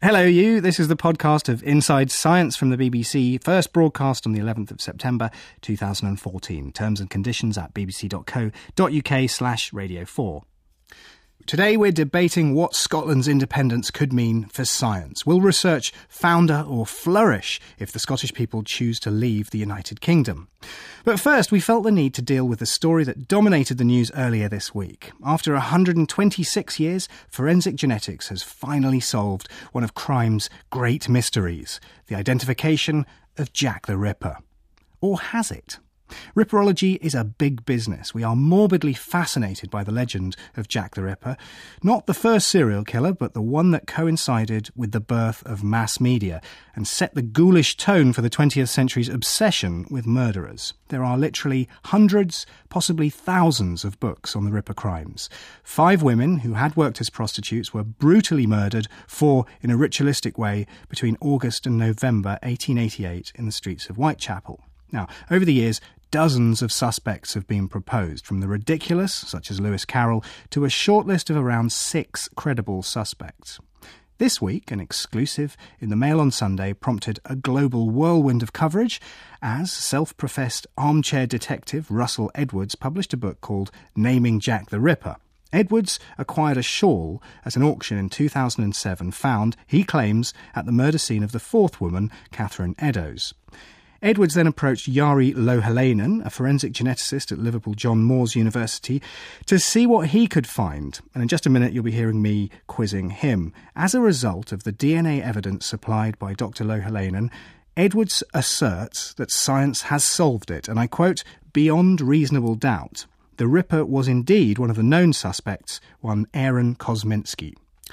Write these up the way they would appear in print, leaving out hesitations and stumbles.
Hello you, this is the podcast of Inside Science from the BBC, first broadcast on the 11th of September 2014. Terms and conditions at bbc.co.uk/Radio 4. Today we're debating what Scotland's independence could mean for science. Will research founder or flourish if the Scottish people choose to leave the United Kingdom? But first, we felt the need to deal with the story that dominated the news earlier this week. After 126 years, forensic genetics has finally solved one of crime's great mysteries, the identification of Jack the Ripper. Or has it? Ripperology is a big business. We are morbidly fascinated by the legend of Jack the Ripper. Not the first serial killer, but the one that coincided with the birth of mass media and set the ghoulish tone for the 20th century's obsession with murderers. There are literally hundreds, possibly thousands of books on the Ripper crimes. 5 women who had worked as prostitutes were brutally murdered, 4 in a ritualistic way, between August and November 1888 in the streets of Whitechapel. Now, over the years, dozens of suspects have been proposed, from the ridiculous, such as Lewis Carroll, to a shortlist of around 6 credible suspects. This week, an exclusive in the Mail on Sunday prompted a global whirlwind of coverage as self-professed armchair detective Russell Edwards published a book called Naming Jack the Ripper. Edwards acquired a shawl at an auction in 2007 found, he claims, at the murder scene of the 4th woman, Catherine Eddowes. Edwards then approached Jari Louhelainen, a forensic geneticist at Liverpool John Moores University, to see what he could find. And in just a minute, you'll be hearing me quizzing him. As a result of the DNA evidence supplied by Dr. Louhelainen, Edwards asserts that science has solved it, and I quote, beyond reasonable doubt. The Ripper was indeed one of the known suspects, one Aaron Kosminski.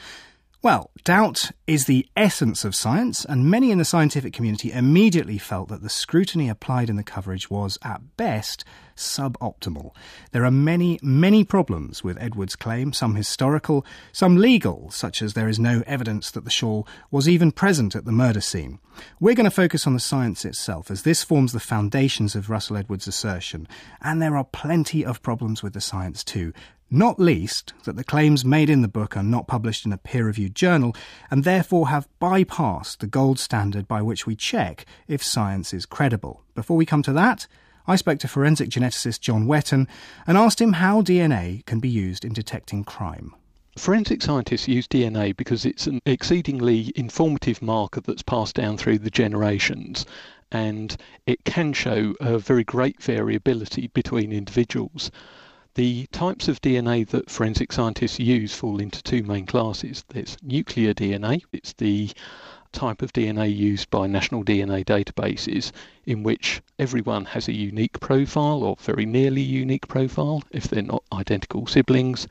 Well, doubt is the essence of science, and many in the scientific community immediately felt that the scrutiny applied in the coverage was, at best, suboptimal. There are many, many problems with Edwards' claim, some historical, some legal, such as there is no evidence that the shawl was even present at the murder scene. We're going to focus on the science itself, as this forms the foundations of Russell Edwards' assertion, and there are plenty of problems with the science too. Not least that the claims made in the book are not published in a peer-reviewed journal and therefore have bypassed the gold standard by which we check if science is credible. Before we come to that, I spoke to forensic geneticist John Wetton and asked him how DNA can be used in detecting crime. Forensic scientists use DNA because it's an exceedingly informative marker that's passed down through the generations, and it can show a very great variability between individuals. The types of DNA that forensic scientists use fall into 2 main classes. There's nuclear DNA. It's the type of DNA used by national DNA databases in which everyone has a unique profile or very nearly unique profile if they're not identical siblings,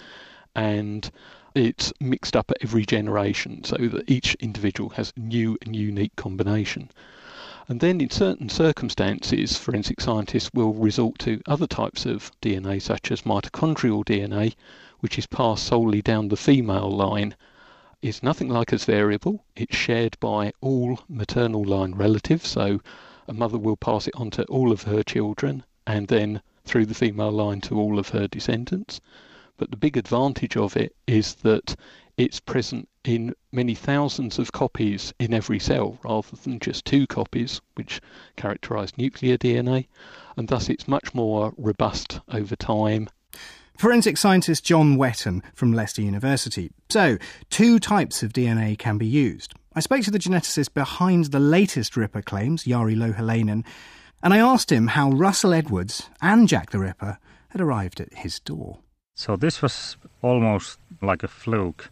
and it's mixed up at every generation so that each individual has a new and unique combination. And then in certain circumstances, forensic scientists will resort to other types of DNA, such as mitochondrial DNA, which is passed solely down the female line. It's nothing like as variable. It's shared by all maternal line relatives, so a mother will pass it on to all of her children, and then through the female line to all of her descendants. But the big advantage of it is that it's present in many thousands of copies in every cell, rather than just 2 copies, which characterise nuclear DNA, and thus it's much more robust over time. Forensic scientist John Wetton from Leicester University. So, 2 types of DNA can be used. I spoke to the geneticist behind the latest Ripper claims, Jari Louhelainen, and I asked him how Russell Edwards and Jack the Ripper had arrived at his door. So this was almost like a fluke.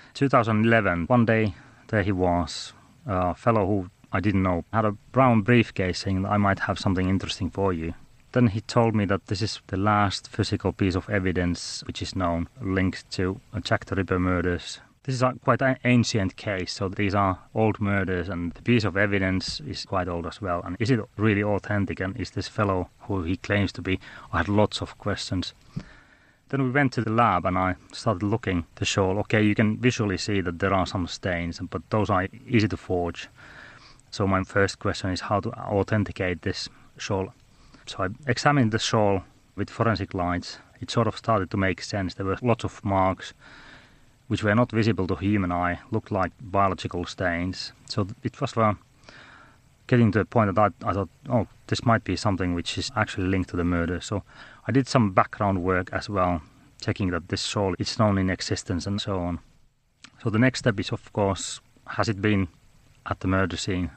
2011, one day there he was, a fellow who I didn't know, had a brown briefcase saying that I might have something interesting for you. Then he told me that this is the last physical piece of evidence which is known, linked to Jack the Ripper murders. This is quite an ancient case, so these are old murders, and the piece of evidence is quite old as well. And is it really authentic, and is this fellow who he claims to be? I had lots of questions. Then we went to the lab and I started looking at the shawl. Okay, you can visually see that there are some stains, but those are easy to forge. So my first question is how to authenticate this shawl. So I examined the shawl with forensic lights. It sort of started to make sense. There were lots of marks. which were not visible to human eye, looked like biological stains. So it was getting to the point that I thought, oh, this might be something which is actually linked to the murder. So I did some background work as well, checking that this shoal is known in existence and so on. So the next step is, of course, has it been at the murder scene?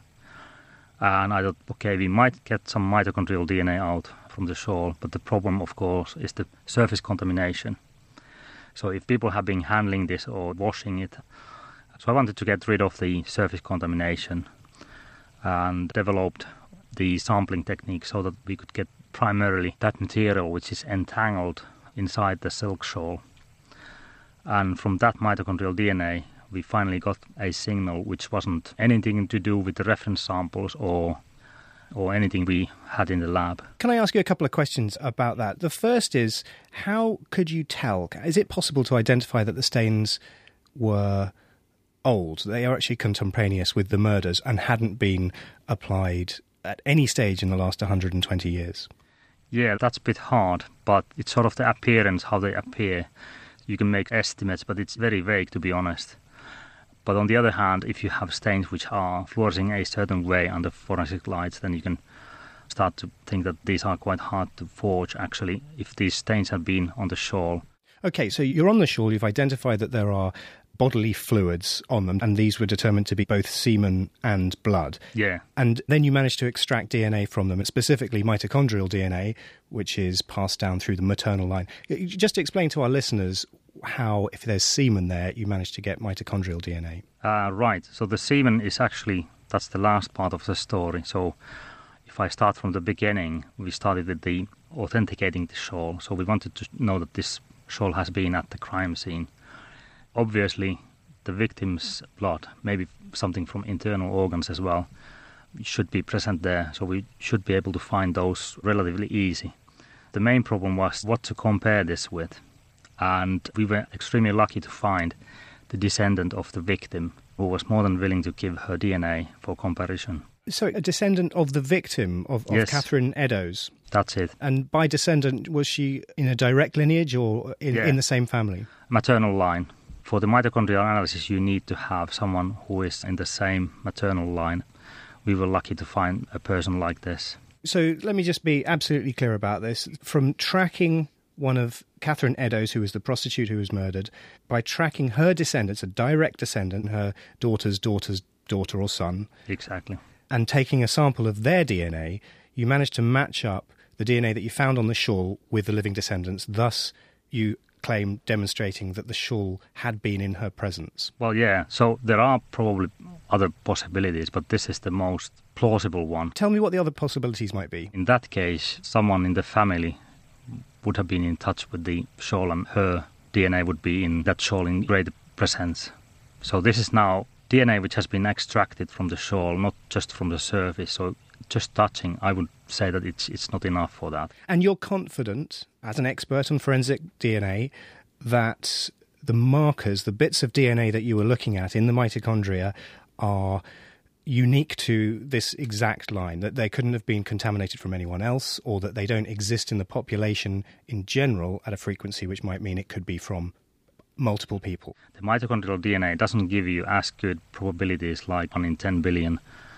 And I thought, okay, we might get some mitochondrial DNA out from the shoal, but the problem, of course, is the surface contamination. So if people have been handling this or washing it, so I wanted to get rid of the surface contamination and developed the sampling technique so that we could get primarily that material which is entangled inside the silk shoal. And from that mitochondrial DNA, we finally got a signal which wasn't anything to do with the reference samples or anything we had in the lab. Can I ask you a couple of questions about that? The first is, how could you tell? Is it possible to identify that the stains were old? They are actually contemporaneous with the murders and hadn't been applied at any stage in the last 120 years? Yeah, that's a bit hard, but it's sort of the appearance, how they appear. You can make estimates, but it's very vague, to be honest. But on the other hand, if you have stains which are fluorescing a certain way under forensic lights, then you can start to think that these are quite hard to forge, actually, if these stains have been on the shoal. OK, so you're on the shoal, you've identified that there are bodily fluids on them, and these were determined to be both semen and blood. Yeah. And then you managed to extract DNA from them, specifically mitochondrial DNA, which is passed down through the maternal line. Just explain to our listeners how, if there's semen there, you managed to get mitochondrial DNA. Right. So the semen is actually, that's the last part of the story. So if I start from the beginning, we started with the authenticating the shoal. So we wanted to know that this shoal has been at the crime scene. Obviously, the victim's blood, maybe something from internal organs as well, should be present there. So we should be able to find those relatively easy. The main problem was what to compare this with. And we were extremely lucky to find the descendant of the victim who was more than willing to give her DNA for comparison. So a descendant of the victim, of Yes. Catherine Eddowes? That's it. And by descendant, was she in a direct lineage or in the same family? Maternal line. For the mitochondrial analysis, you need to have someone who is in the same maternal line. We were lucky to find a person like this. So let me just be absolutely clear about this. From tracking one of Catherine Eddowes, who was the prostitute who was murdered, by tracking her descendants, a direct descendant, her daughter's daughter's daughter or son. Exactly. And taking a sample of their DNA, you managed to match up the DNA that you found on the shawl with the living descendants. Thus, you claim demonstrating that the shawl had been in her presence. Well, yeah, so there are probably other possibilities, but this is the most plausible one. Tell me what the other possibilities might be. In that case, someone in the family would have been in touch with the shawl and her DNA would be in that shawl in great presence. So this is now DNA which has been extracted from the shawl, not just from the surface. So just touching, I would say that it's not enough for that. And you're confident, as an expert on forensic DNA, that the markers, the bits of DNA that you were looking at in the mitochondria are unique to this exact line, that they couldn't have been contaminated from anyone else, or that they don't exist in the population in general at a frequency which might mean it could be from multiple people. The mitochondrial DNA doesn't give you as good probabilities like 1 in 10 billion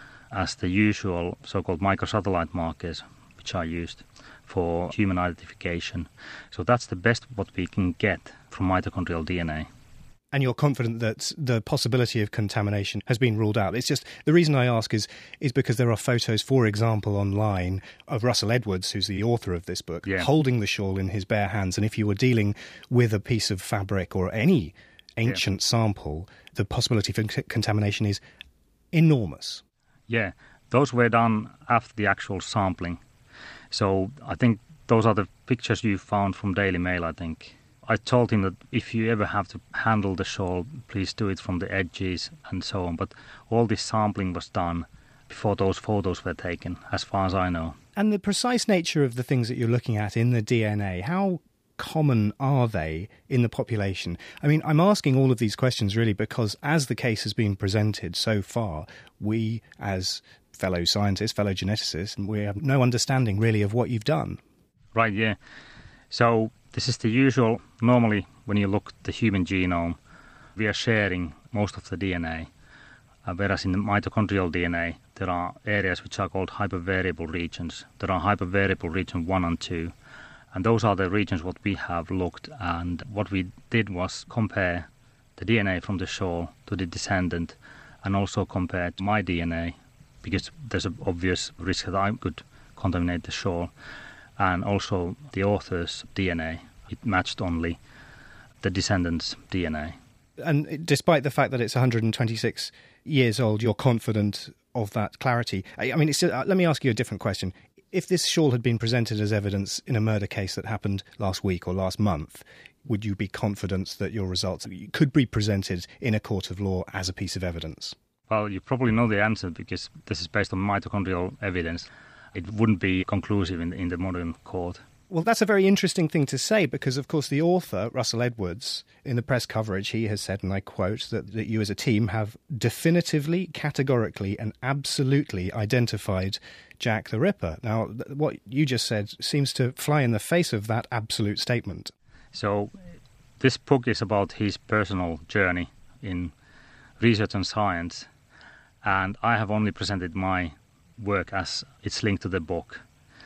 as the usual so-called microsatellite markers which are used for human identification. So that's the best what we can get from mitochondrial DNA. And you're confident that the possibility of contamination has been ruled out. It's just, the reason I ask is because there are photos, for example, online of Russell Edwards, who's the author of this book, holding the shawl in his bare hands. And if you were dealing with a piece of fabric or any ancient sample, the possibility for contamination is enormous. Yeah, those were done after the actual sampling. So I think those are the pictures you found from Daily Mail, I think. I told him that if you ever have to handle the shawl, please do it from the edges and so on. But all this sampling was done before those photos were taken, as far as I know. And the precise nature of the things that you're looking at in the DNA, how common are they in the population? I mean, I'm asking all of these questions really because as the case has been presented so far, we as fellow scientists, fellow geneticists, we have no understanding really of what you've done. Right, yeah. So this is the usual, normally when you look at the human genome, we are sharing most of the DNA. Whereas in the mitochondrial DNA, there are areas which are called hypervariable regions. There are hypervariable region 1 and 2. And those are the regions what we have looked. And what we did was compare the DNA from the shoal to the descendant and also compare my DNA, because there's an obvious risk that I could contaminate the shoal, and also the author's DNA. It matched only the descendant's DNA. And despite the fact that it's 126 years old, you're confident of that clarity. I mean, let me ask you a different question. If this shawl had been presented as evidence in a murder case that happened last week or last month, would you be confident that your results could be presented in a court of law as a piece of evidence? Well, you probably know the answer because this is based on mitochondrial evidence. It wouldn't be conclusive in the modern court. Well, that's a very interesting thing to say because, of course, the author, Russell Edwards, in the press coverage, he has said, and I quote, that you as a team have definitively, categorically and absolutely identified Jack the Ripper. Now, what you just said seems to fly in the face of that absolute statement. So this book is about his personal journey in research and science, and I have only presented my work as it's linked to the book.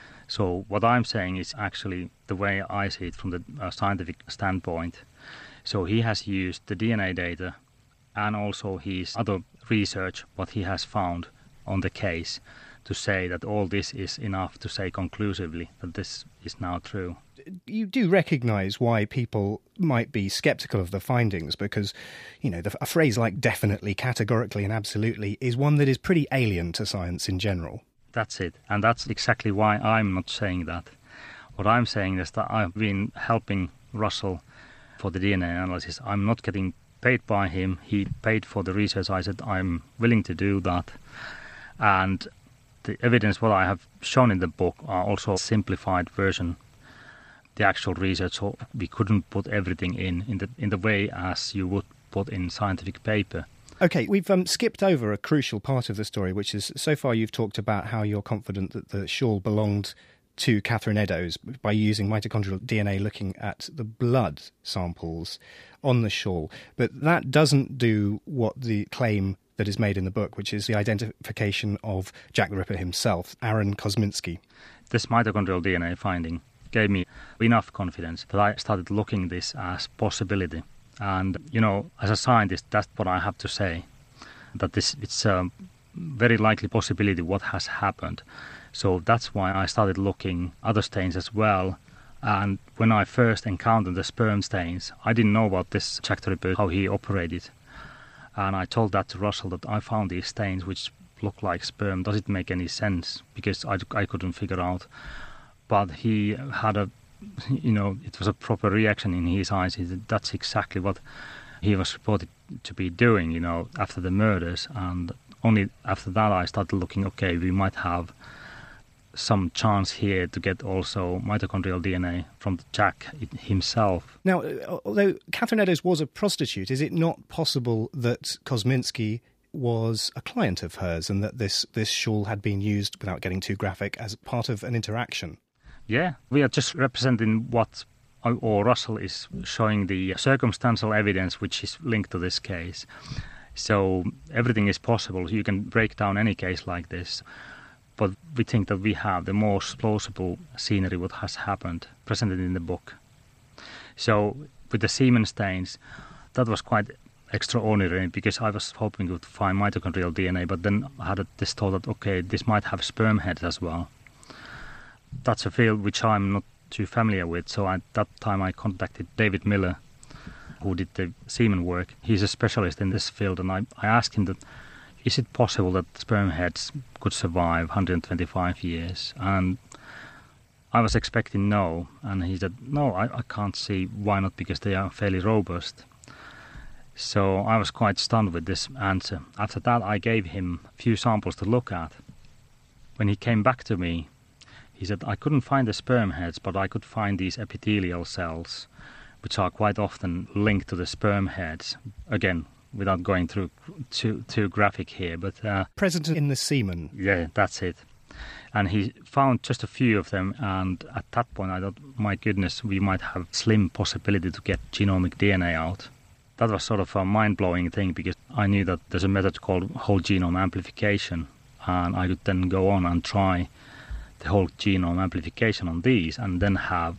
So what I'm saying is actually the way I see it from the scientific standpoint. So he has used the DNA data and also his other research, what he has found on the case, to say that all this is enough to say conclusively that this is now true. You do recognise why people might be sceptical of the findings because, you know, a phrase like definitely, categorically and absolutely is one that is pretty alien to science in general. That's it. And that's exactly why I'm not saying that. What I'm saying is that I've been helping Russell for the DNA analysis. I'm not getting paid by him. He paid for the research. I said I'm willing to do that. And the evidence what I have shown in the book are also a simplified version. The actual research, so we couldn't put everything in the way as you would put in scientific paper. OK, we've skipped over a crucial part of the story, which is so far you've talked about how you're confident that the shawl belonged to Catherine Eddowes by using mitochondrial DNA looking at the blood samples on the shawl. But that doesn't do what the claim that is made in the book, which is the identification of Jack the Ripper himself, Aaron Kosminski. This mitochondrial DNA finding gave me enough confidence that I started looking this as possibility. And, you know, as a scientist, that's what I have to say, that it's a very likely possibility what has happened. So that's why I started looking other stains as well. And when I first encountered the sperm stains, I didn't know about this Jack the Ripper, how he operated. And I told that to Russell, that I found these stains which look like sperm. Does it make any sense? Because I couldn't figure out. But he had it was a proper reaction in his eyes. That's exactly what he was reported to be doing, after the murders. And only after that I started looking, okay, we might have some chance here to get also mitochondrial DNA from Jack himself. Now, although Catherine Eddowes was a prostitute, is it not possible that Kosminski was a client of hers and that this shawl had been used, without getting too graphic, as part of an interaction? Yeah, we are just representing or Russell is showing the circumstantial evidence which is linked to this case. So everything is possible. You can break down any case like this. But we think that we have the most plausible scenery what has happened presented in the book. So with the semen stains, that was quite extraordinary because I was hoping to find mitochondrial DNA, but then I had this thought that, okay, this might have sperm heads as well. That's a field which I'm not too familiar with, so at that time I contacted David Miller, who did the semen work. He's a specialist in this field, and I asked him that, is it possible that sperm heads could survive 125 years? And I was expecting no, and he said, no, I can't see why not, because they are fairly robust. So I was quite stunned with this answer. After that, I gave him a few samples to look at. When he came back to me, he said, I couldn't find the sperm heads, but I could find these epithelial cells, which are quite often linked to the sperm heads. Again, without going through too graphic here, but present in the semen. Yeah, that's it. And he found just a few of them, and at that point I thought, my goodness, we might have slim possibility to get genomic DNA out. That was sort of a mind-blowing thing because I knew that there's a method called whole genome amplification, and I could then go on and try the whole genome amplification on these and then have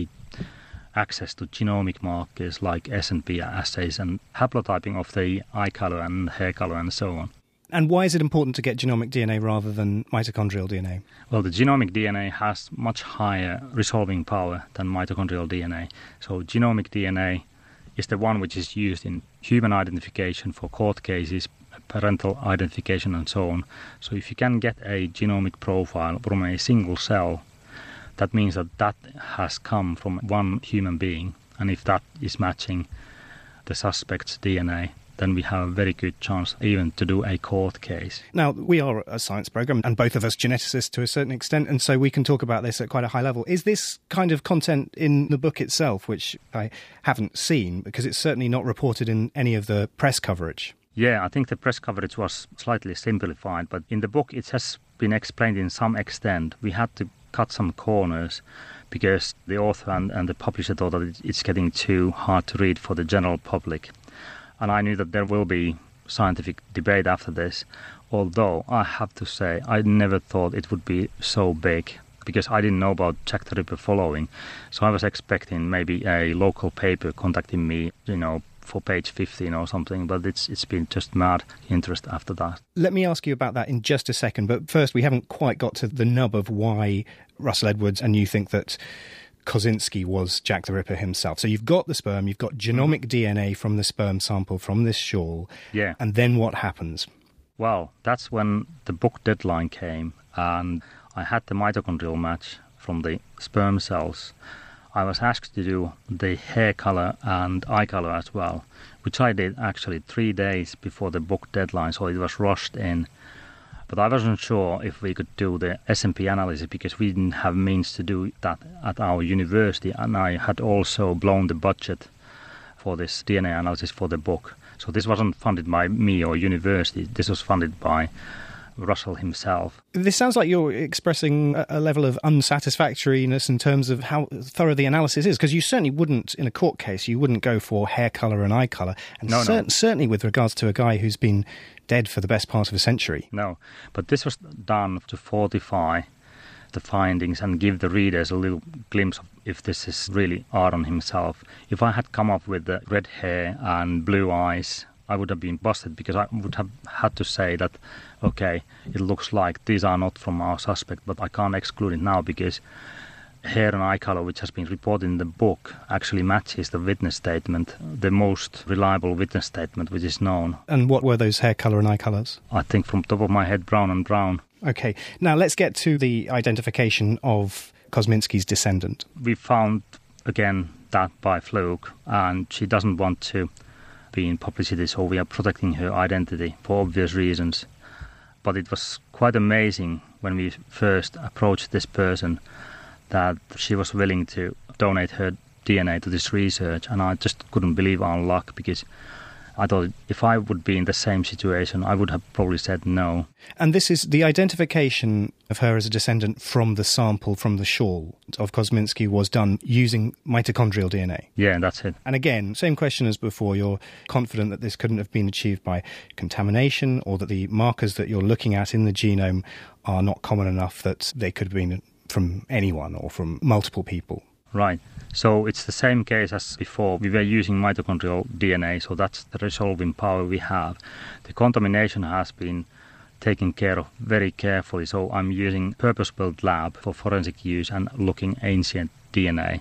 access to genomic markers like SNP assays and haplotyping of the eye color and hair color and so on. And why is it important to get genomic DNA rather than mitochondrial DNA? Well, the genomic DNA has much higher resolving power than mitochondrial DNA. So genomic DNA is the one which is used in human identification for court cases, parental identification and so on. So if you can get a genomic profile from a single cell, that means that has come from one human being. And if that is matching the suspect's DNA, then we have a very good chance even to do a court case. Now, we are a science programme, and both of us geneticists to a certain extent, and so we can talk about this at quite a high level. Is this kind of content in the book itself, which I haven't seen, because it's certainly not reported in any of the press coverage? Yeah, I think the press coverage was slightly simplified, but in the book it has been explained in some extent. We had to cut some corners because the author and the publisher thought that it's getting too hard to read for the general public. And I knew that there will be scientific debate after this, although I have to say I never thought it would be so big because I didn't know about Jack the Ripper following. So I was expecting maybe a local paper contacting me, for page 15 or something, but it's been just mad interest after that. Let me ask you about that in just a second, but first we haven't quite got to the nub of why Russell Edwards and you think that Kosinski was Jack the Ripper himself. So you've got the sperm, you've got genomic DNA from the sperm sample from this shawl. Yeah. And then what happens? Well, that's when the book deadline came and I had the mitochondrial match from the sperm cells. I was asked to do the hair color and eye color as well, which I did actually 3 days before the book deadline, so it was rushed in. But I wasn't sure if we could do the SNP analysis because we didn't have means to do that at our university, and I had also blown the budget for this DNA analysis for the book. So this wasn't funded by me or university, this was funded by Russell himself. This sounds like you're expressing a level of unsatisfactoriness in terms of how thorough the analysis is, because you certainly wouldn't, in a court case, you wouldn't go for hair colour and eye colour. And certainly with regards to a guy who's been dead for the best part of a century. No, but this was done to fortify the findings and give the readers a little glimpse of if this is really Aaron himself. If I had come up with the red hair and blue eyes, I would have been busted because I would have had to say that, okay, it looks like these are not from our suspect, but I can't exclude it now because hair and eye color, which has been reported in the book, actually matches the witness statement, the most reliable witness statement which is known. And what were those hair color and eye colors? I think from top of my head, brown and brown. Okay, now let's get to the identification of Kosminski's descendant. We found, again, that by fluke, and she doesn't want to be in publicity, so we are protecting her identity for obvious reasons. But it was quite amazing when we first approached this person that she was willing to donate her DNA to this research, and I just couldn't believe our luck because I thought if I would be in the same situation, I would have probably said no. And this is the identification of her as a descendant from the sample from the shawl of Kosminski was done using mitochondrial DNA. Yeah, that's it. And again, same question as before, you're confident that this couldn't have been achieved by contamination or that the markers that you're looking at in the genome are not common enough that they could have been from anyone or from multiple people. Right. So it's the same case as before. We were using mitochondrial DNA, so that's the resolving power we have. The contamination has been taken care of very carefully, so I'm using purpose-built lab for forensic use and looking ancient DNA.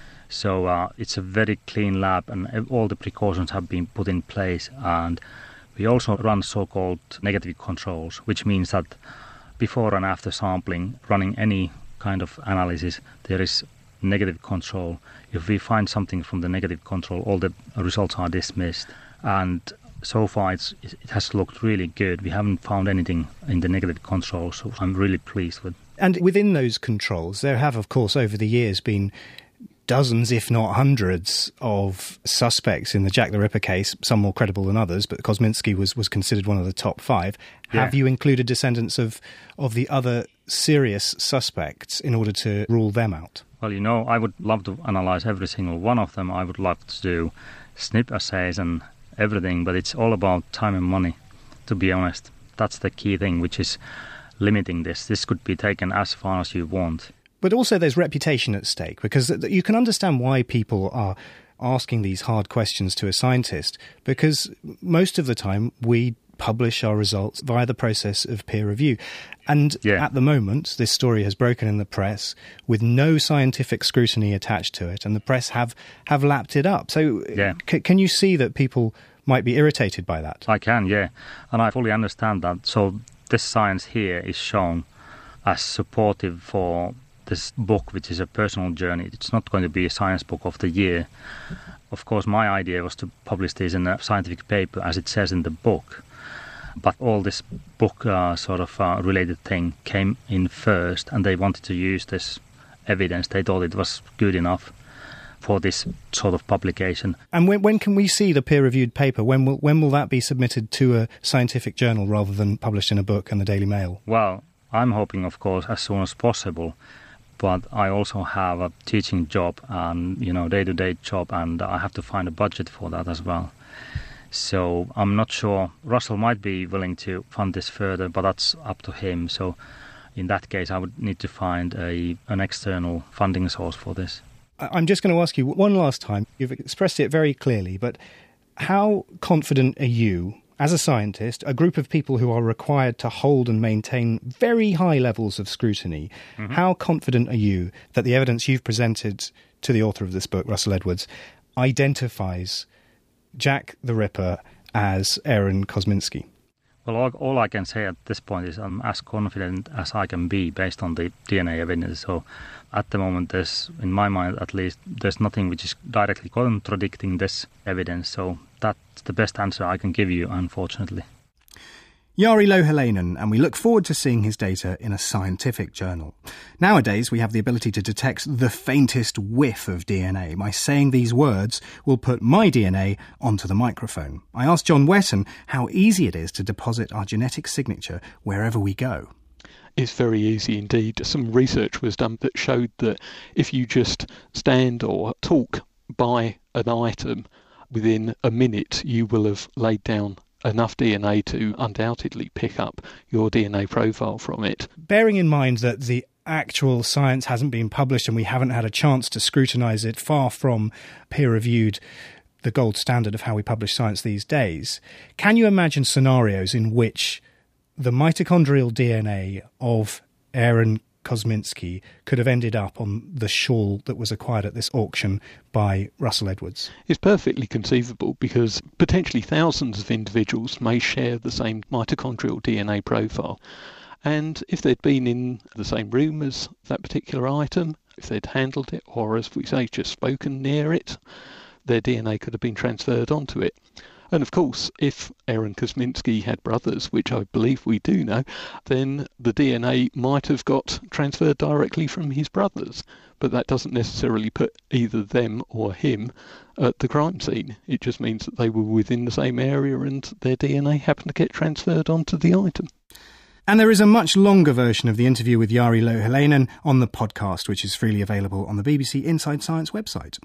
So it's a very clean lab and all the precautions have been put in place, and we also run so-called negative controls, which means that before and after sampling, running any kind of analysis, there is negative control. If we find something from the negative control, all the results are dismissed. And so far it has looked really good. We haven't found anything in the negative control, so I'm really pleased with. And within those controls, there have, of course, over the years been dozens, if not hundreds, of suspects in the Jack the Ripper case, some more credible than others, but Kosminski was considered one of the top 5. Yeah. Have you included descendants of the other serious suspects in order to rule them out? Well, I would love to analyze every single one of them. I would love to do SNP assays and everything, but it's all about time and money, to be honest. That's the key thing, which is limiting this. This could be taken as far as you want. But also there's reputation at stake, because you can understand why people are asking these hard questions to a scientist, because most of the time we publish our results via the process of peer review. And at the moment, this story has broken in the press with no scientific scrutiny attached to it, and the press have lapped it up. So can you see that people might be irritated by that? I can, yeah. And I fully understand that. So this science here is shown as supportive for this book, which is a personal journey. It's not going to be a science book of the year. Of course, my idea was to publish this in a scientific paper, as it says in the book. But all this book related thing came in first, and they wanted to use this evidence. They thought it was good enough for this sort of publication. And when can we see the peer-reviewed paper? When will that be submitted to a scientific journal rather than published in a book and the Daily Mail? Well, I'm hoping, of course, as soon as possible. But I also have a teaching job and, day-to-day job, and I have to find a budget for that as well. So I'm not sure. Russell might be willing to fund this further, but that's up to him. So in that case, I would need to find an external funding source for this. I'm just going to ask you one last time. You've expressed it very clearly, but how confident are you, as a scientist, a group of people who are required to hold and maintain very high levels of scrutiny, how confident are you that the evidence you've presented to the author of this book, Russell Edwards, identifies Jack the Ripper as Aaron Kosminski? Well, all I can say at this point is I'm as confident as I can be based on the DNA evidence. So at the moment, in my mind at least, there's nothing which is directly contradicting this evidence. So that's the best answer I can give you, unfortunately. Jari Louhelainen, and we look forward to seeing his data in a scientific journal. Nowadays, we have the ability to detect the faintest whiff of DNA. By saying these words, we'll put my DNA onto the microphone. I asked John Wetton how easy it is to deposit our genetic signature wherever we go. It's very easy indeed. Some research was done that showed that if you just stand or talk by an item, within a minute you will have laid down enough DNA to undoubtedly pick up your DNA profile from it. Bearing in mind that the actual science hasn't been published and we haven't had a chance to scrutinise it, far from peer-reviewed, the gold standard of how we publish science these days, can you imagine scenarios in which the mitochondrial DNA of Aaron Kosminski could have ended up on the shawl that was acquired at this auction by Russell Edwards? It's perfectly conceivable because potentially thousands of individuals may share the same mitochondrial DNA profile. And if they'd been in the same room as that particular item, if they'd handled it, or as we say, just spoken near it, their DNA could have been transferred onto it. And of course, if Aaron Kosminski had brothers, which I believe we do know, then the DNA might have got transferred directly from his brothers. But that doesn't necessarily put either them or him at the crime scene. It just means that they were within the same area and their DNA happened to get transferred onto the item. And there is a much longer version of the interview with Jari Louhelainen on the podcast, which is freely available on the BBC Inside Science website.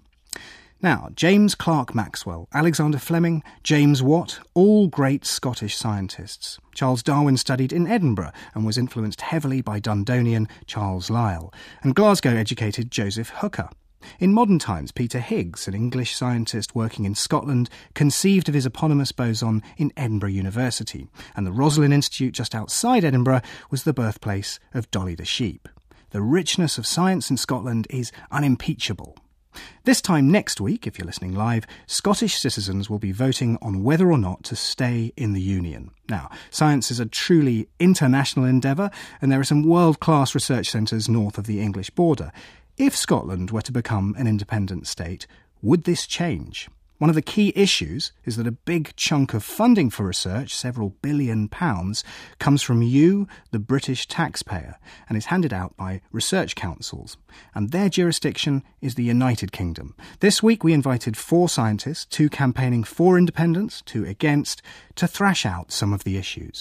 Now, James Clerk Maxwell, Alexander Fleming, James Watt, all great Scottish scientists. Charles Darwin studied in Edinburgh and was influenced heavily by Dundonian Charles Lyell, and Glasgow-educated Joseph Hooker. In modern times, Peter Higgs, an English scientist working in Scotland, conceived of his eponymous boson in Edinburgh University, and the Roslin Institute just outside Edinburgh was the birthplace of Dolly the sheep. The richness of science in Scotland is unimpeachable. This time next week, if you're listening live, Scottish citizens will be voting on whether or not to stay in the Union. Now, science is a truly international endeavour, and there are some world-class research centres north of the English border. If Scotland were to become an independent state, would this change? One of the key issues is that a big chunk of funding for research, several £billion, comes from you, the British taxpayer, and is handed out by research councils. And their jurisdiction is the United Kingdom. This week we invited 4 scientists, 2 campaigning for independence, 2 against, to thrash out some of the issues.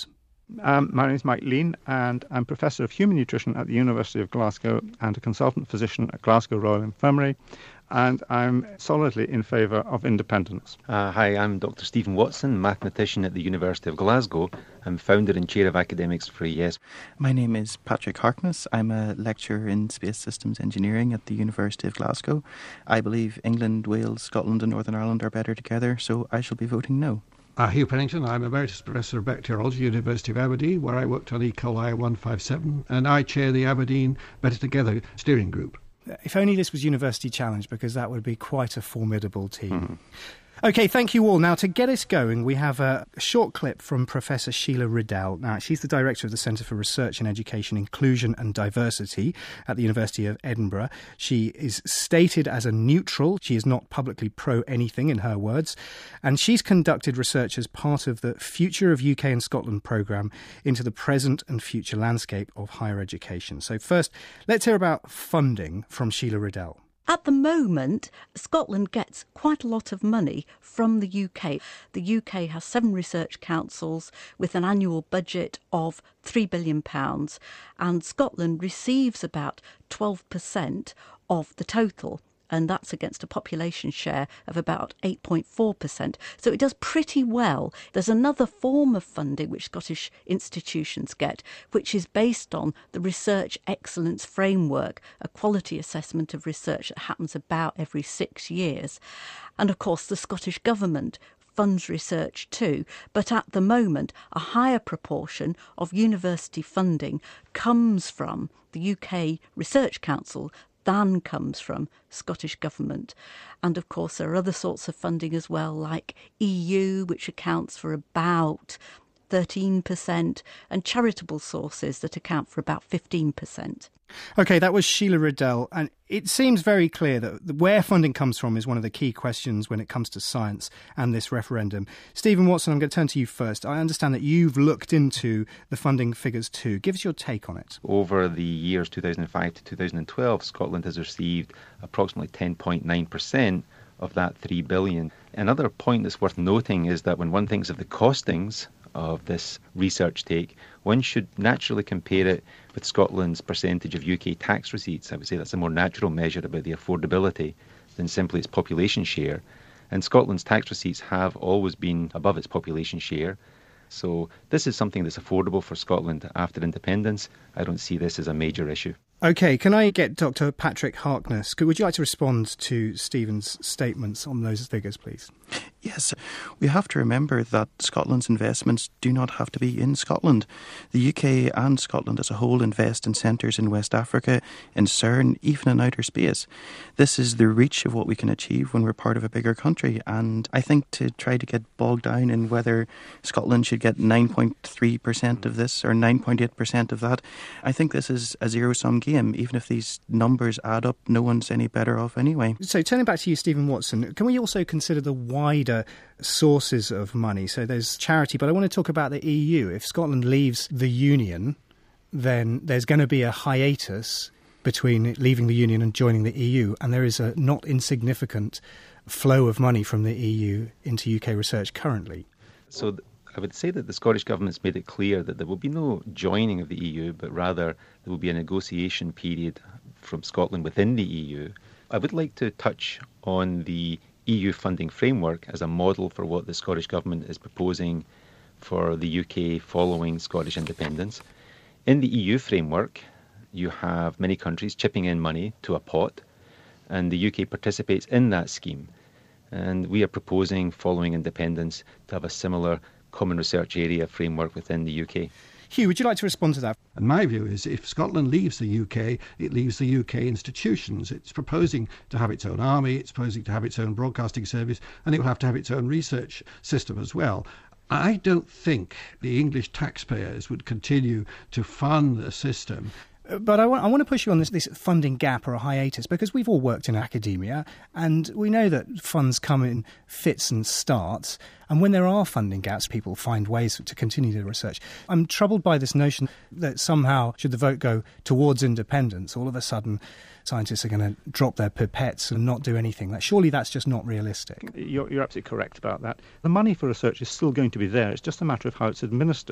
My name is Mike Lean, and I'm Professor of Human Nutrition at the University of Glasgow and a consultant physician at Glasgow Royal Infirmary, and I'm solidly in favour of independence. Hi, I'm Dr. Stephen Watson, mathematician at the University of Glasgow. I'm founder and chair of academics for AES. My name is Patrick Harkness. I'm a lecturer in space systems engineering at the University of Glasgow. I believe England, Wales, Scotland and Northern Ireland are better together, so I shall be voting no. Hugh Pennington. I'm Emeritus Professor of Bacteriology, University of Aberdeen, where I worked on E. coli 157, and I chair the Aberdeen Better Together steering group. If only this was University Challenge, because that would be quite a formidable team. OK, thank you all. Now, to get us going, we have a short clip from Professor Sheila Riddell. Now, she's the Director of the Centre for Research in Education, Inclusion and Diversity at the University of Edinburgh. She is stated as a neutral. She is not publicly pro-anything, in her words. And she's conducted research as part of the Future of UK and Scotland programme into the present and future landscape of higher education. So first, let's hear about funding from Sheila Riddell. At the moment, Scotland gets quite a lot of money from the UK. The UK has 7 research councils with an annual budget of £3 billion, and Scotland receives about 12% of the total. And that's against a population share of about 8.4%. So it does pretty well. There's another form of funding which Scottish institutions get, which is based on the Research Excellence Framework, a quality assessment of research that happens about every 6 years. And of course, the Scottish Government funds research too, but at the moment, a higher proportion of university funding comes from the UK Research Council than comes from Scottish Government. And of course there are other sorts of funding as well, like EU, which accounts for about 13%, and charitable sources that account for about 15%. OK, that was Sheila Riddell, and it seems very clear that where funding comes from is one of the key questions when it comes to science and this referendum. Stephen Watson, I'm going to turn to you first. I understand that you've looked into the funding figures too. Give us your take on it. Over the years 2005 to 2012, Scotland has received approximately 10.9% of that $3 billion. Another point that's worth noting is that when one thinks of the costings of this research take, one should naturally compare it with Scotland's percentage of UK tax receipts. I would say that's a more natural measure about the affordability than simply its population share. And Scotland's tax receipts have always been above its population share. So this is something that's affordable for Scotland after independence. I don't see this as a major issue. OK, can I get Dr. Patrick Harkness? Would you like to respond to Stephen's statements on those figures, please? Yes, we have to remember that Scotland's investments do not have to be in Scotland. The UK and Scotland as a whole invest in centres in West Africa, in CERN, even in outer space. This is the reach of what we can achieve when we're part of a bigger country. And I think to try to get bogged down in whether Scotland should get 9.3% of this or 9.8% of that, I think this is a zero-sum game. Even if these numbers add up, no one's any better off anyway. So turning back to you, Stephen Watson, can we also consider the wider sources of money? So there's charity, but I want to talk about the EU. If Scotland leaves the Union, then there's going to be a hiatus between leaving the Union and joining the EU, and there is a not insignificant flow of money from the EU into UK research currently. So I would say that the Scottish Government's made it clear that there will be no joining of the EU, but rather there will be a negotiation period from Scotland within the EU. I would like to touch on the EU funding framework as a model for what the Scottish Government is proposing for the UK following Scottish independence. In the EU framework, you have many countries chipping in money to a pot, and the UK participates in that scheme. And we are proposing, following independence, to have a similar common research area framework within the UK. Hugh, would you like to respond to that? And my view is if Scotland leaves the UK, it leaves the UK institutions. It's proposing to have its own army, it's proposing to have its own broadcasting service, and it will have to have its own research system as well. I don't think the English taxpayers would continue to fund the system. But I want to push you on this funding gap or a hiatus, because we've all worked in academia and we know that funds come in fits and starts. And when there are funding gaps, people find ways to continue the research. I'm troubled by this notion that somehow, should the vote go towards independence, all of a sudden scientists are going to drop their pipettes and not do anything. Surely that's just not realistic. You're absolutely correct about that. The money for research is still going to be there. It's just a matter of how it's administered.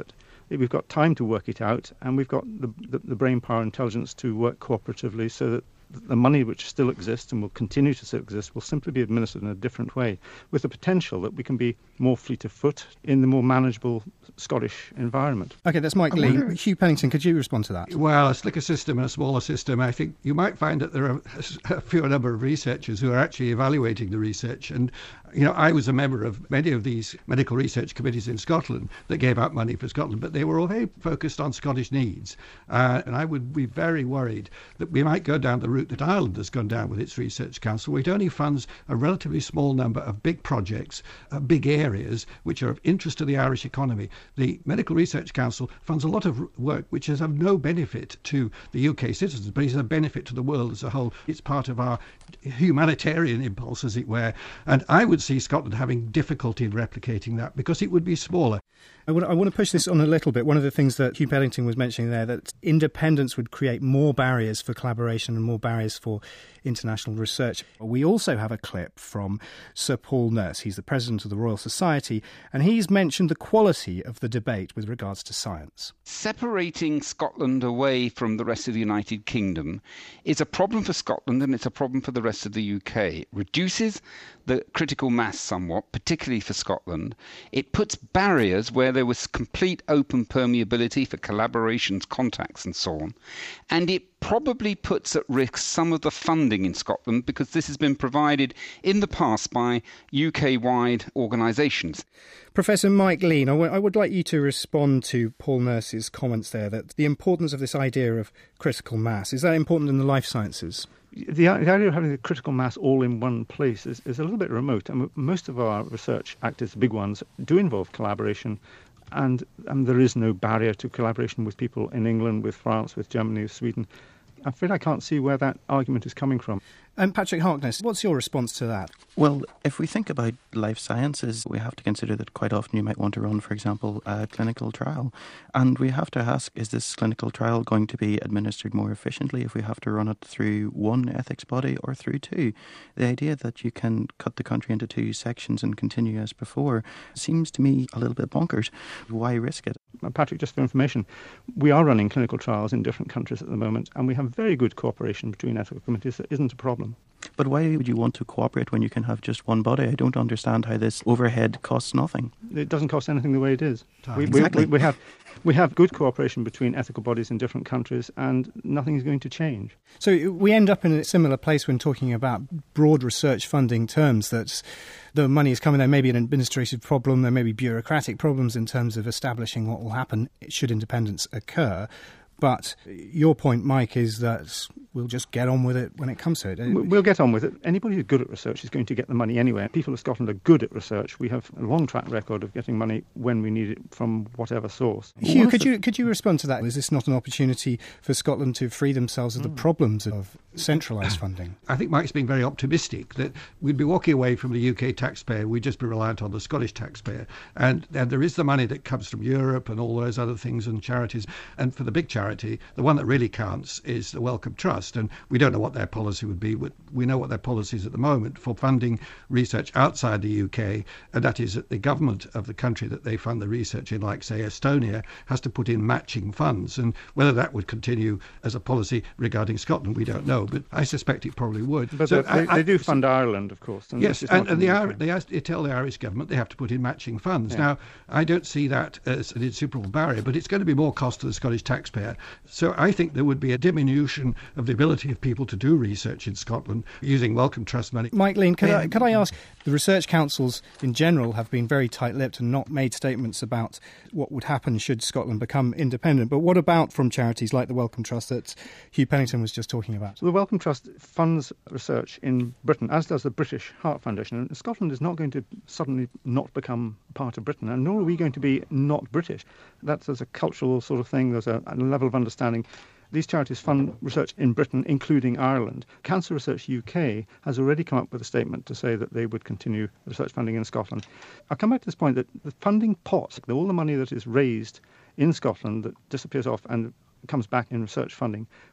We've got time to work it out, and we've got the brain power and intelligence to work cooperatively so that the money which still exists and will continue to still exist will simply be administered in a different way, with the potential that we can be more fleet of foot in the more manageable Scottish environment. OK, that's Mike Lee. Hugh Pennington, could you respond to that? Well, a slicker system and a smaller system, I think you might find that there are a fewer number of researchers who are actually evaluating the research. And, I was a member of many of these medical research committees in Scotland that gave out money for Scotland, but they were all very focused on Scottish needs. And I would be very worried that we might go down the route that Ireland has gone down with its research council, where it only funds a relatively small number of big projects, big areas, which are of interest to the Irish economy. The Medical Research Council funds a lot of work which is of no benefit to the UK citizens, but is a benefit to the world as a whole. It's part of our humanitarian impulse, as it were. And I would see Scotland having difficulty in replicating that because it would be smaller. I want to push this on a little bit. One of the things that Hugh Pennington was mentioning there, that independence would create more barriers for collaboration and more barriers for international research. We also have a clip from Sir Paul Nurse. He's the president of the Royal Society, and he's mentioned the quality of the debate with regards to science. Separating Scotland away from the rest of the United Kingdom is a problem for Scotland and it's a problem for the rest of the UK. It reduces the critical mass somewhat, particularly for Scotland. It puts barriers where there was complete open permeability for collaborations, contacts and so on. And it probably puts at risk some of the funding in Scotland because this has been provided in the past by UK-wide organisations. Professor Mike Lean, I would like you to respond to Paul Nurse's comments there, that the importance of this idea of critical mass, is that important in the life sciences? The idea of having the critical mass all in one place is a little bit remote. Most of our research activities, the big ones, do involve collaboration, and there is no barrier to collaboration with people in England, with France, with Germany, with Sweden. I'm afraid I can't see where that argument is coming from. And Patrick Harkness, what's your response to that? Well, if we think about life sciences, we have to consider that quite often you might want to run, for example, a clinical trial. And we have to ask, is this clinical trial going to be administered more efficiently if we have to run it through one ethics body or through two? The idea that you can cut the country into two sections and continue as before seems to me a little bit bonkers. Why risk it? Patrick, just for information, we are running clinical trials in different countries at the moment, and we have very good cooperation between ethical committees. That isn't a problem. But why would you want to cooperate when you can have just one body? I don't understand how this overhead costs nothing. It doesn't cost anything the way it is. Exactly. We have good cooperation between ethical bodies in different countries, and nothing is going to change. So we end up in a similar place when talking about broad research funding terms, that the money is coming, there may be an administrative problem, there may be bureaucratic problems in terms of establishing what will happen should independence occur. But your point, Mike, is that we'll just get on with it when it comes to it. We'll get on with it. Anybody who's good at research is going to get the money anyway. People of Scotland are good at research. We have a long track record of getting money when we need it from whatever source. Hugh, could you respond to that? Is this not an opportunity for Scotland to free themselves of the problems of centralised funding? I think Mike's being very optimistic that we'd be walking away from the UK taxpayer. We'd just be reliant on the Scottish taxpayer. And there is the money that comes from Europe and all those other things and charities. And for the big charity, the one that really counts is the Wellcome Trust, and we don't know what their policy would be. We know what their policy is at the moment for funding research outside the UK, and that is that the government of the country that they fund the research in, like, say, Estonia, has to put in matching funds. And whether that would continue as a policy regarding Scotland, we don't know, but I suspect it probably would. But so they do fund Ireland, of course. And yes, and they tell the Irish government they have to put in matching funds. Yeah. Now, I don't see that as an insuperable barrier, but it's going to be more cost to the Scottish taxpayer. So I think there would be a diminution of the ability of people to do research in Scotland using Wellcome Trust money. Mike Lean, could I ask, the research councils in general have been very tight-lipped and not made statements about what would happen should Scotland become independent. But what about from charities like the Wellcome Trust that Hugh Pennington was just talking about? So the Wellcome Trust funds research in Britain, as does the British Heart Foundation. And Scotland is not going to suddenly not become part of Britain, and nor are we going to be not British. There's a cultural sort of thing, there's a level of understanding. These charities fund research in Britain, including Ireland. Cancer Research UK has already come up with a statement to say that they would continue research funding in Scotland. I'll come back to this point that the funding pot, all the money that is raised in Scotland that disappears off and comes back in research funding,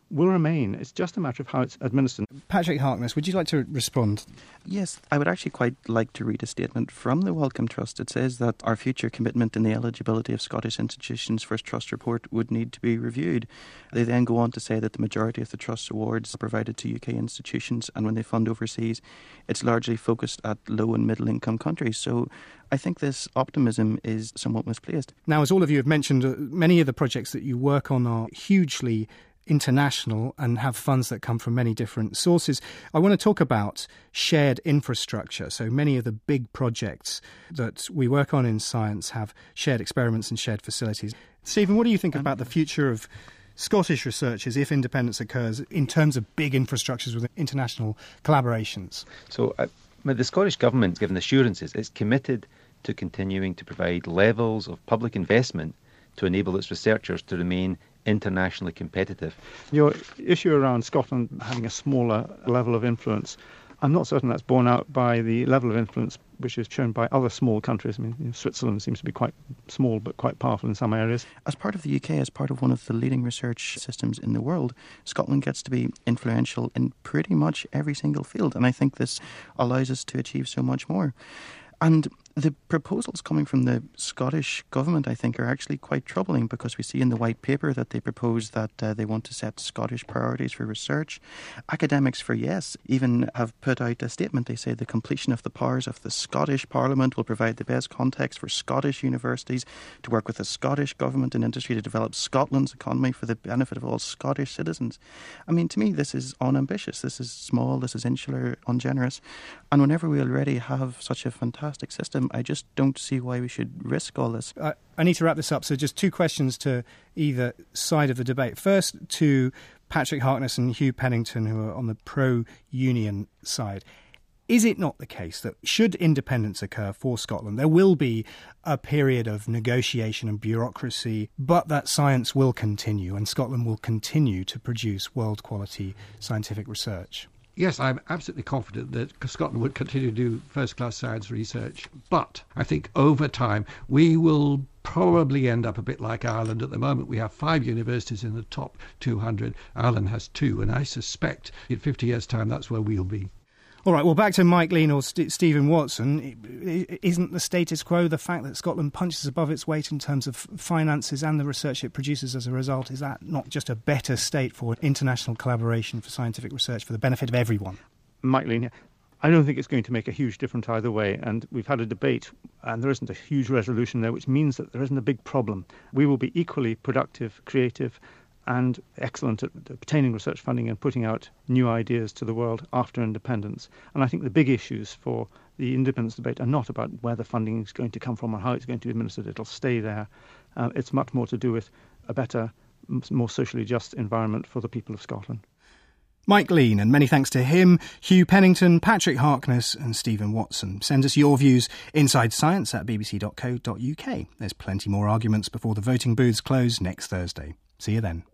will remain. It's just a matter of how it's administered. Patrick Harkness, would you like to respond? Yes, I would actually quite like to read a statement from the Wellcome Trust. It says that our future commitment in the eligibility of Scottish institutions for its trust report would need to be reviewed. They then go on to say that the majority of the trust awards are provided to UK institutions, and when they fund overseas, it's largely focused at low and middle income countries. So I think this optimism is somewhat misplaced. Now, as all of you have mentioned, many of the projects that you work on are hugely international and have funds that come from many different sources. I want to talk about shared infrastructure. So many of the big projects that we work on in science have shared experiments and shared facilities. Stephen, what do you think about the future of Scottish researchers if independence occurs in terms of big infrastructures with international collaborations? So the Scottish Government, given assurances, is committed to continuing to provide levels of public investment to enable its researchers to remain internationally competitive. Your issue around Scotland having a smaller level of influence, I'm not certain that's borne out by the level of influence which is shown by other small countries. I mean, Switzerland seems to be quite small but quite powerful in some areas. As part of the UK, as part of one of the leading research systems in the world, Scotland gets to be influential in pretty much every single field, and I think this allows us to achieve so much more. And the proposals coming from the Scottish Government, I think, are actually quite troubling, because we see in the white paper that they propose that they want to set Scottish priorities for research. Academics for Yes even have put out a statement. They say the completion of the powers of the Scottish Parliament will provide the best context for Scottish universities to work with the Scottish Government and industry to develop Scotland's economy for the benefit of all Scottish citizens. I mean, to me, this is unambitious. This is small. This is insular, ungenerous. And whenever we already have such a fantastic system, I just don't see why we should risk all this. I need to wrap this up, so just two questions to either side of the debate. First, to Patrick Harkness and Hugh Pennington, who are on the pro-union side. Is it not the case that should independence occur for Scotland, there will be a period of negotiation and bureaucracy, but that science will continue and Scotland will continue to produce world-quality scientific research? Yes, I'm absolutely confident that Scotland would continue to do first-class science research. But I think over time we will probably end up a bit like Ireland. At the moment we have 5 universities in the top 200. Ireland has 2, and I suspect in 50 years' time that's where we'll be. All right, well, back to Mike Lean or Stephen Watson. Isn't the status quo, the fact that Scotland punches above its weight in terms of finances and the research it produces as a result, is that not just a better state for international collaboration for scientific research for the benefit of everyone? Mike Lean here. I don't think it's going to make a huge difference either way, and we've had a debate and there isn't a huge resolution there, which means that there isn't a big problem. We will be equally productive, creative and excellent at obtaining research funding and putting out new ideas to the world after independence. And I think the big issues for the independence debate are not about where the funding is going to come from or how it's going to be administered. It'll stay there. It's much more to do with a better, more socially just environment for the people of Scotland. Mike Lean, and many thanks to him, Hugh Pennington, Patrick Harkness and Stephen Watson. Send us your views inside science at bbc.co.uk. There's plenty more arguments before the voting booths close next Thursday. See you then.